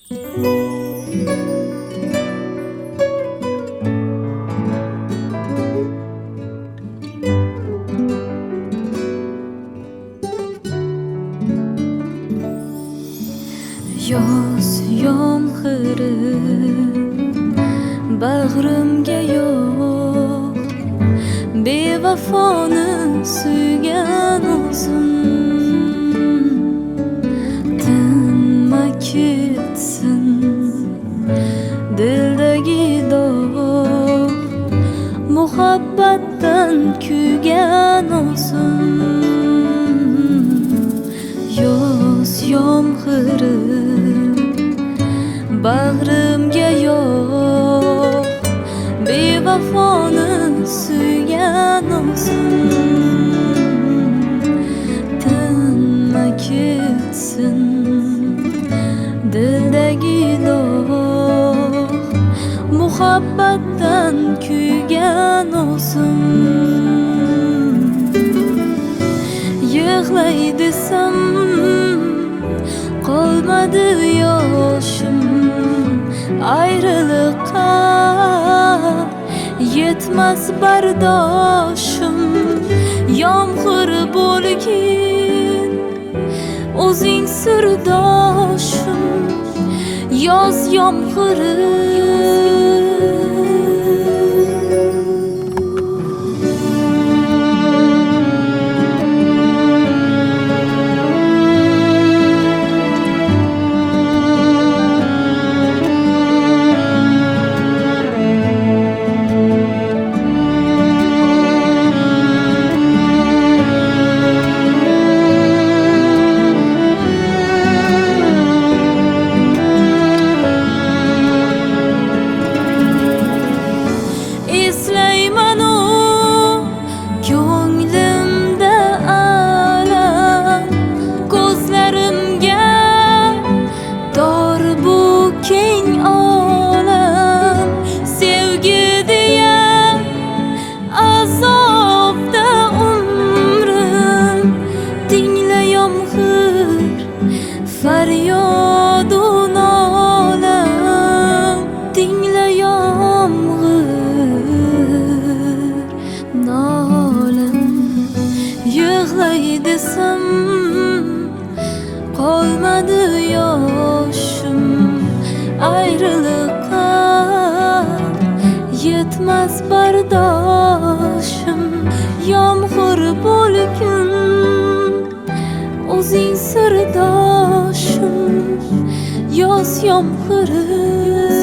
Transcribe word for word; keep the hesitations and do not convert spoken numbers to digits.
Yoz yomg'iri bag'rimga yo'q, bevafoni suygan o'zim. Tinma ketsin dildagi dog', muhabbatdan kuygan o'zim. Yoz yomg'iri bag'rimga yo'q, bevafoni suygan o'zim. Tinma ketsin dildagi dog', muhabbatdan kuygan o'zim. Yig'lay desam qolmadi yoshim, ayriliqqa yetmas bardoshim. Yomg'ir bo'lgin o'zing sirdoshim, yoz yomg'iri. Feryadun olam, tingla yomg'ir nolam. Yig'lay desam qolmadi yoshim, ayriliqqa yetmas bardoshim. Yomg'ir bo'lgin o'zing sirdoshim, yoz yomg'iri.